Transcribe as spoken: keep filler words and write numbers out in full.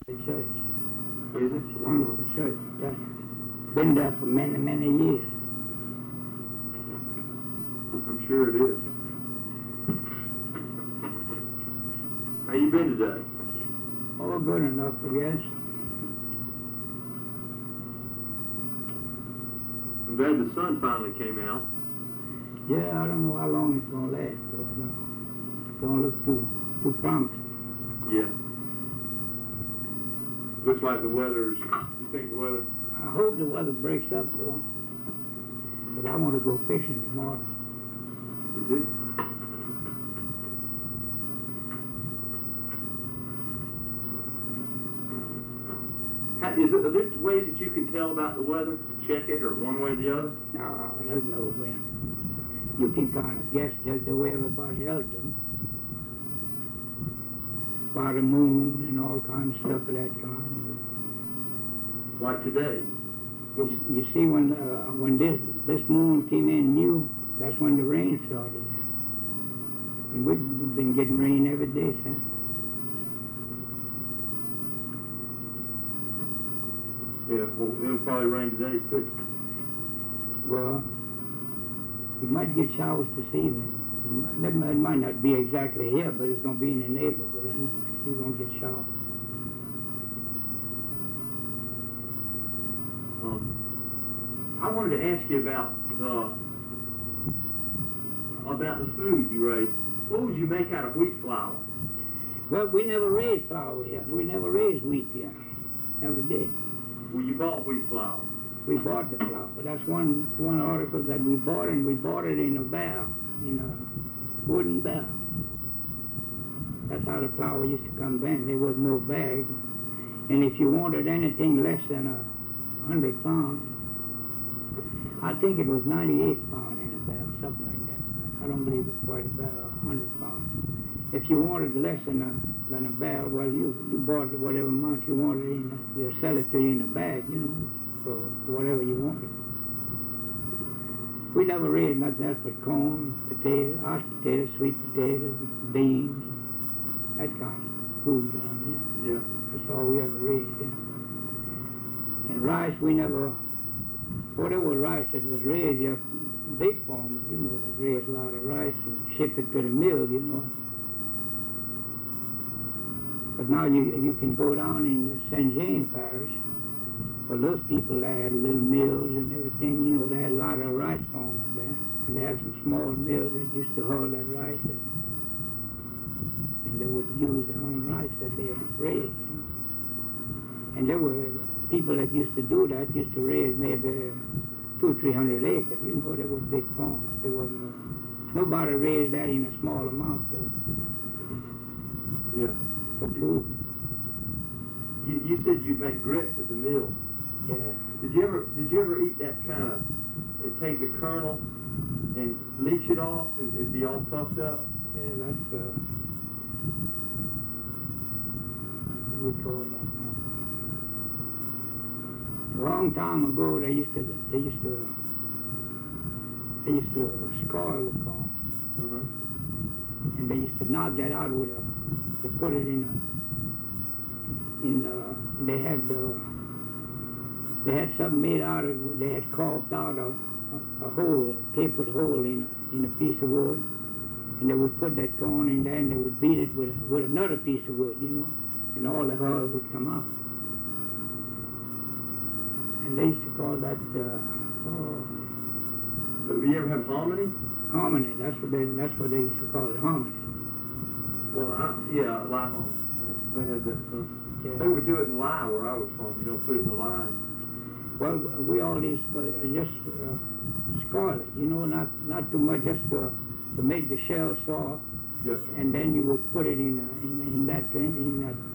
The church. Is it? It's a wonderful church. That's been there for many, many years. I'm sure it is. How you been today? All good enough, I guess. I'm glad the sun finally came out. Yeah, I don't know how long it's going to last, so I don't, don't look too, too promising. Yeah. Looks like the weather's, you think the weather? I hope the weather breaks up, though. But I want to go fishing tomorrow. You do? How, is it, are there ways that you can tell about the weather? Check it, or one way or the other? No, there's no way. You can kind of guess just the way everybody else does. By the moon and all kinds of stuff of that kind. Like today? You, you see, when uh, when this this moon came in new, that's when the rain started. And we've been getting rain every day since. Yeah, well, it'll probably rain today, too. Well, we might get showers this evening. It might, it might not be exactly here, but it's going to be in the neighborhood anyway. You're going to get showers. Um, I wanted to ask you about uh, about the food you raised. What would you make out of wheat flour? Well, we never raised flour here. We never raised wheat here. Never did. Well, you bought wheat flour. We bought the flour. That's one one article that we bought, and we bought it in a barrel, in a wooden barrel. That's how the flour used to come then. There was no bag. And if you wanted anything less than a hundred pounds, I think it was ninety-eight pounds in a barrel, something like that. I don't believe it's quite a barrel, a hundred pounds. If you wanted less than a than a barrel, well, you, you bought whatever amount you wanted in the, they'll sell it to you in a bag, you know, for whatever you wanted. We never raised nothing else but corn, potatoes, hot potatoes, sweet potatoes, beans, that kind of food around here. Yeah. That's all we ever raised, yeah. And rice, we never, whatever rice that was raised, you have big farmers, you know, that raise a lot of rice and ship it to the mill, you know. But now you you can go down in Saint James Parish. Well, those people, they had little mills and everything, you know, they had a lot of rice farmers there. And they had some small mills that used to haul that rice, and, and they would use their own rice that they had raised. You know. And there were people that used to do that, used to raise maybe two, three hundred acres. You know, they were big farmers. There wasn't no, nobody raised that in a small amount, though. Yeah. For food. You, you said you'd make grits at the mill. Yeah. Did you ever did you ever eat that kind of, they take the kernel and leach it off and it'd be all puffed up? Yeah, that's, uh, what do we call that now? A long time ago, they used to, they used to, they used to scoil the corn. Uh-huh. And they used to knock that out with a, they put it in a, in uh, they had uh, they had something made out of, they had carved out a, a, a hole, a tapered hole in a, in a piece of wood, and they would put that corn in there and they would beat it with a, with another piece of wood, you know, and all the hull would come out. And they used to call that, uh, oh, But you ever have hominy? hominy. That's what they that's what they used to call it, hominy. Well, I, yeah, lye home. They had that stuff. Yeah. They would do it in lye where I was from, you know, put it in the lye. Well, we all used to uh, just uh, scoil it, you know, not not too much, just to, to make the shell soft. Yes, sir. And then you would put it in a, in, in that in that